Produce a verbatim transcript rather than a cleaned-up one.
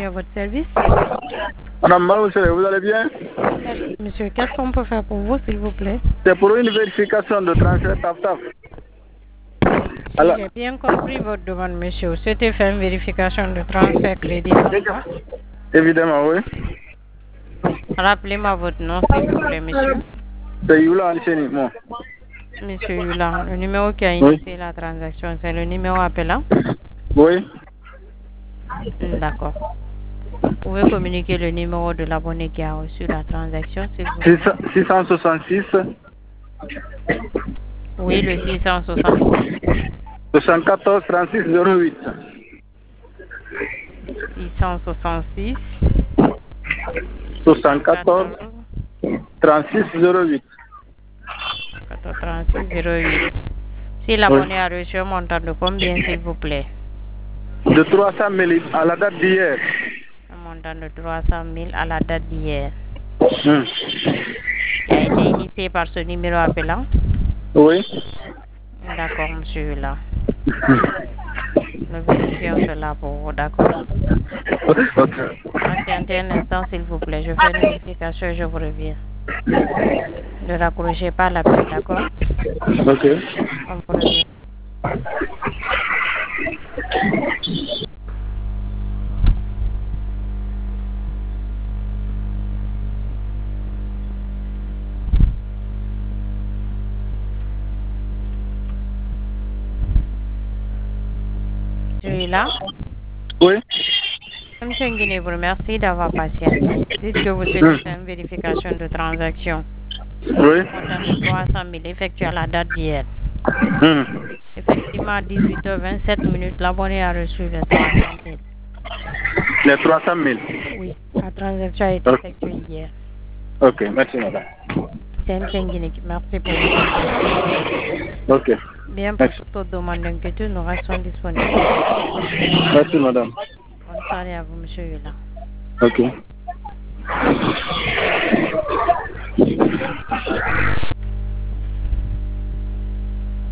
bienvenue à votre service. Madame Marouche, vous allez bien? Merci, monsieur. Qu'est-ce qu'on peut faire pour vous, s'il vous plaît? C'est pour une vérification de transfert TAF-TAF. Si Alors, j'ai bien compris votre demande, monsieur, vous souhaitez faire une vérification de transfert crédit TAF-TAF? évidemment, oui. Rappelez-moi votre nom, s'il vous plaît, monsieur. C'est Yula Ancheni, moi. Monsieur Yula, le numéro qui a Oui. initié la transaction, c'est le numéro appelant? Oui. D'accord. Vous pouvez communiquer le numéro de l'abonné qui a reçu la transaction, s'il vous plaît? six cent soixante-six, Oui, le six cent soixante-six, soixante-quatorze, trente-six, zéro huit. six cent soixante-six, soixante-quatorze, trente-six, zéro huit. quatorze trente-six zéro huit. Si l'abonné a reçu un montant de combien, s'il vous plaît? De trois cent mille à la date d'hier. Un montant de trois cent mille à la date d'hier. Hmm. Qui a été initié par ce numéro appelant? Oui. D'accord, monsieur là. Nous vérifions cela pour vous, d'accord? Ok. Patientez un instant, s'il vous plaît. Je fais une vérification et je vous reviens. Ne raccrochez pas l'appel, d'accord? Ok. On vous revient. Celui-là? Oui. Monsieur Nguine, vous remercie d'avoir patienté. Puisque vous souhaitez faire une vérification de transaction, Oui. montant de trois cent mille effectué à la date d'hier. Hmm. Effectivement, à dix-huit heures vingt-sept minutes, l'abonné a reçu les trois cent mille. Les trois cent mille. Oui, la transaction a été Ok. effectuée hier. Ok, merci madame. C'est M. Nguine, merci pour votre patience. Ok. Bien, pour Merci. toute autre demande d'inquiétude, nous restons disponibles. Merci madame. Bonne soirée à vous, monsieur Yula. Ok.